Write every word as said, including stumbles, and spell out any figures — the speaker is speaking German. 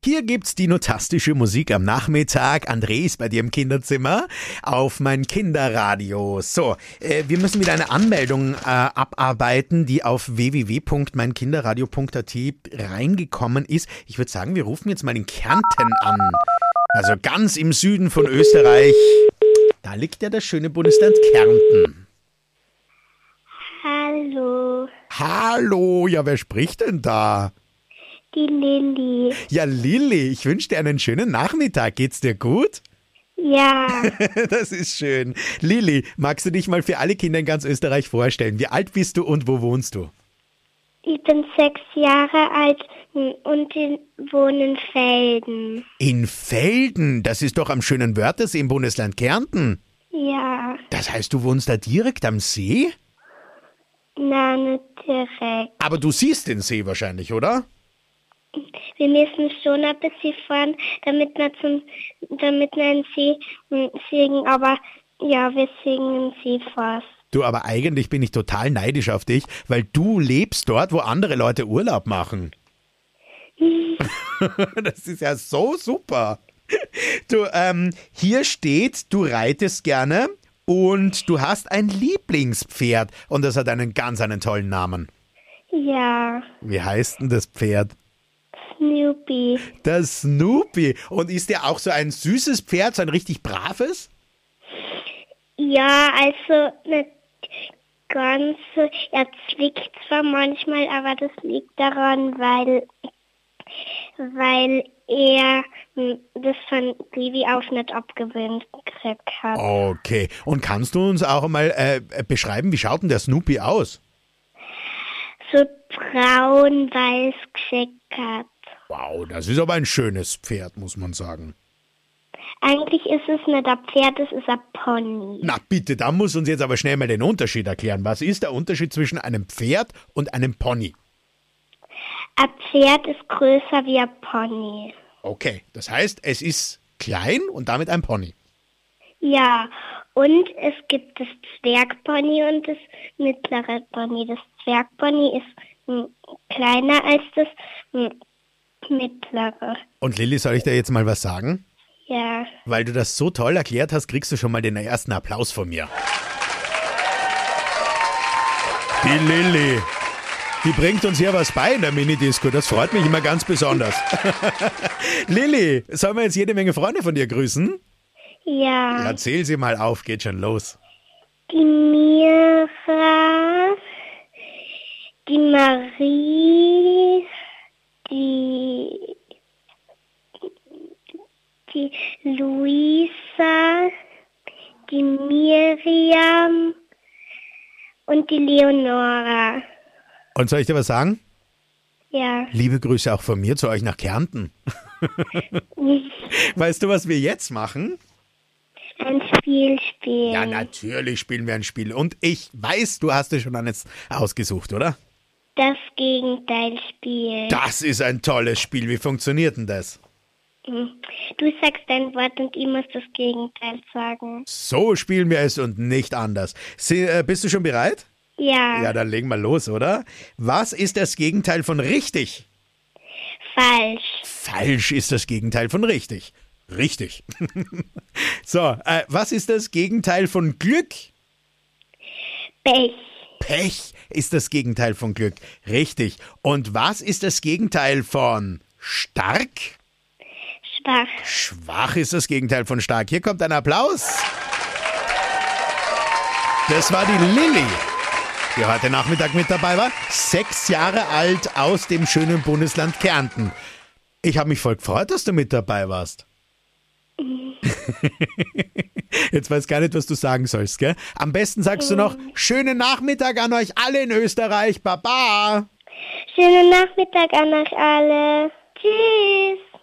Hier gibt's die notastische Musik am Nachmittag. André ist bei dir im Kinderzimmer auf mein Kinderradio. So, äh, wir müssen wieder eine Anmeldung äh, abarbeiten, die auf w w w punkt mein kinderradio punkt a t reingekommen ist. Ich würde sagen, wir rufen jetzt mal in Kärnten an. Also ganz im Süden von Österreich. Da liegt ja das schöne Bundesland Kärnten. Hallo, Hallo, ja, wer spricht denn da? die Lilly. Ja, Lilly, ich wünsche dir einen schönen Nachmittag. Geht's dir gut? Ja, Das ist schön. Lilly, magst du dich mal für alle Kinder in ganz Österreich vorstellen? Wie alt bist du und wo wohnst du? ich bin sechs Jahre alt und ich wohne in Felden. In Velden, das ist doch am schönen Wörthersee im Bundesland Kärnten. Ja, Das heißt, du wohnst da direkt am See? na, nicht direkt. Aber du siehst den See wahrscheinlich, oder? Wir müssen schon ein bisschen fahren, damit wir zum, damit wir einen See hm, sehen, aber ja, wir sehen den See fast. Du, aber eigentlich bin ich total neidisch auf dich, weil du lebst dort, wo andere Leute Urlaub machen. Das ist ja so super. Du, ähm, hier steht, du reitest gerne und du hast ein Lieblingspferd und das hat einen ganz einen tollen Namen. Ja, Wie heißt denn das Pferd? Snoopy. Das Snoopy. Und ist der auch so ein süßes Pferd, so ein richtig braves? Ja, also nicht ganz so. Er zwickt zwar manchmal, aber das liegt daran, weil, weil er hm, das von Baby auf nicht abgewöhnt gekriegt hat. Okay. Und kannst du uns auch mal äh, beschreiben, wie schaut denn der Snoopy aus? So braun-weiß gescheckert. Wow, das ist aber ein schönes Pferd, muss man sagen. Eigentlich ist es nicht ein Pferd, es ist ein Pony. Na bitte, da muss uns jetzt aber schnell mal den Unterschied erklären. Was ist der Unterschied zwischen einem Pferd und einem Pony? Ein Pferd ist größer wie ein Pony. Okay, das heißt, es ist klein und damit ein Pony. Ja, und es gibt das Zwergpony und das mittlere Pony. Das Zwergpony ist hm, kleiner als das hm, mittlere. Und Lilly, soll ich dir jetzt mal was sagen? Ja, Weil du das so toll erklärt hast, kriegst du schon mal den ersten Applaus von mir. Die Lilly, die bringt uns hier was bei in der Minidisco. Das freut mich immer ganz besonders. Lilly, sollen wir jetzt jede Menge Freunde von dir grüßen? ja. Erzähl sie mal auf, geht schon los. Die Mira, die Marie, die, die Luisa, die Miriam und die Leonora. Und soll ich dir was sagen? Ja. Liebe Grüße auch von mir zu euch nach Kärnten. Weißt du, was wir jetzt machen? Ein Spiel spielen. Ja, natürlich spielen wir ein Spiel. Und ich weiß, du hast dir schon eines ausgesucht, oder? Das Gegenteil spielen. Das ist ein tolles Spiel. Wie funktioniert denn das? Du sagst ein Wort und ich muss das Gegenteil sagen. So spielen wir es und nicht anders. Sie, äh, bist du schon bereit? Ja, Ja, dann legen wir los, oder? Was ist das Gegenteil von richtig? falsch. Falsch ist das Gegenteil von richtig. Richtig. So, äh, was ist das Gegenteil von Glück? Pech. Pech ist das Gegenteil von Glück. Richtig. Und was ist das Gegenteil von stark? Schwach. Schwach ist das Gegenteil von stark. Hier kommt ein Applaus. Das war die Lilly, die heute Nachmittag mit dabei war. Sechs Jahre alt aus dem schönen Bundesland Kärnten. Ich habe mich voll gefreut, dass du mit dabei warst. Jetzt weiß gar nicht, was du sagen sollst, gell? Am besten sagst du noch, schönen Nachmittag an euch alle in Österreich. Baba! Schönen Nachmittag an euch alle. Tschüss.